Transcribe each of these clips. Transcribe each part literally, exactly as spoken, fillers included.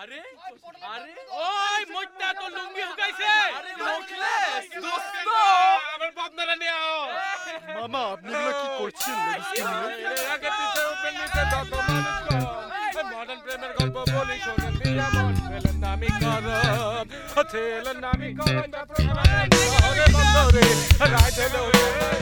আরে আরে ওই মোটটা তো লুঙ্গি হুকাইছে। আরে মুখলেস দোস্ত আমার বাপনারা নিও। মামা আপনি এগুলো কি করছেন? আগে পিছে উপরে নিচে যত মানুষ কম মডার্ন প্রেমের গল্প বলি শোনেন মিয়া মন ফেলেন নামি করব ছেলেন নামি করব শহরে বন্দরে রাইতে লোরে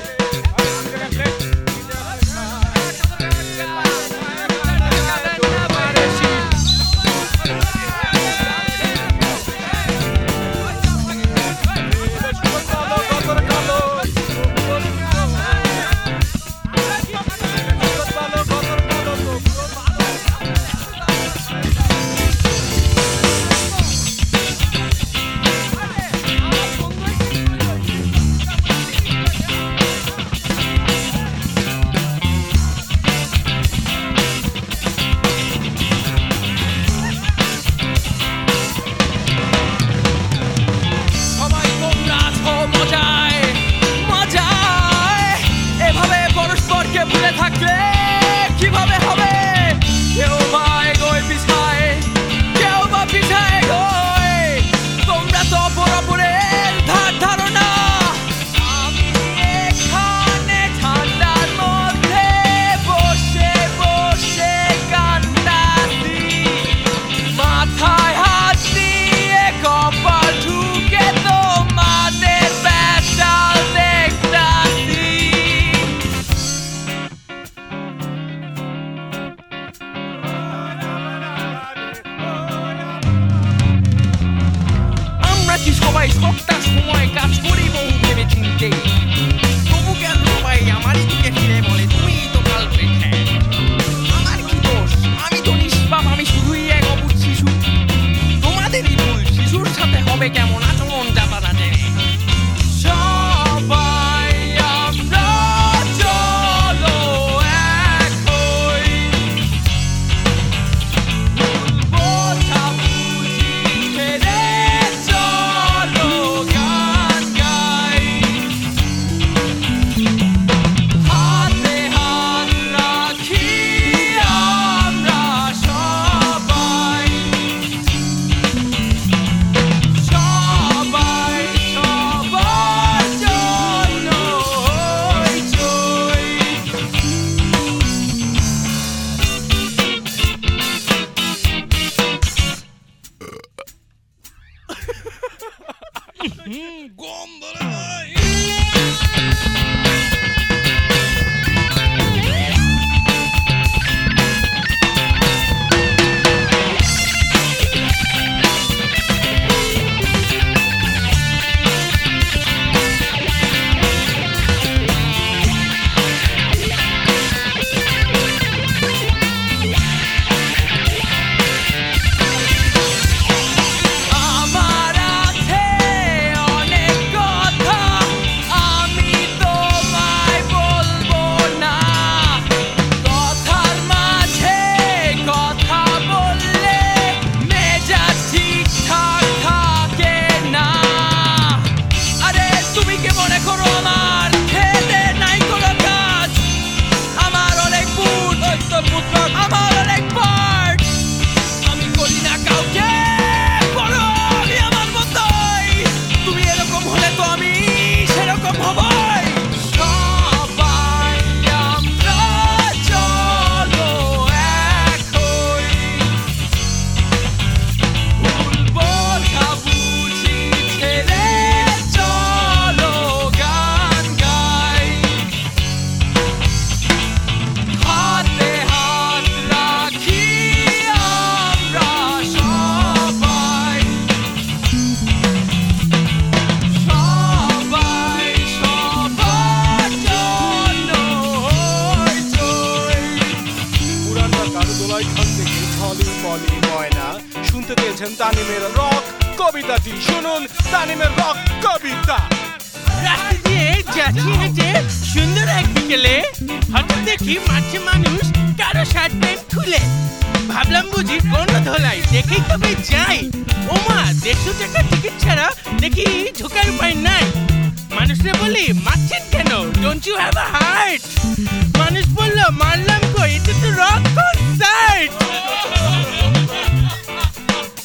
তানিমের রক কবিতাটি শুনুন। তানিমের রক কবিতা। রাস্তা দিয়ে যাচ্ছি হেঁটে সুন্দর এক বিকেলে, হঠাৎ দেখি মাঠে মানুষ কারো শার্ট প্যান্ট খুলে। ভাবলাম বুঝি কোনো ধলাই, দেখেই তবে যাই। ওমা দেড়শো টাকা টিকিট ছাড়া দেখি ঢোকার উপায় নাই। মানুষরা বলি মারছেন কেন, don't you have a heart? মানুষ বললো মারলাম কই, এটা তো রক কনসার্ট।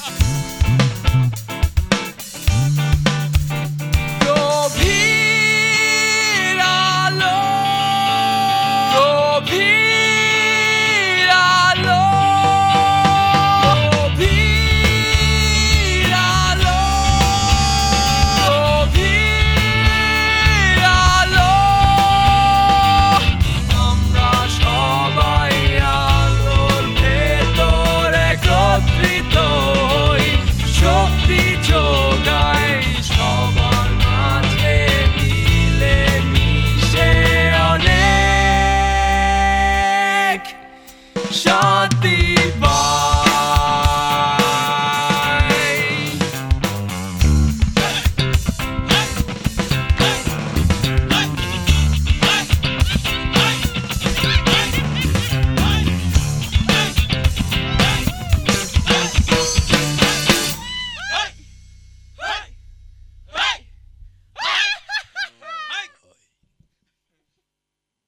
সব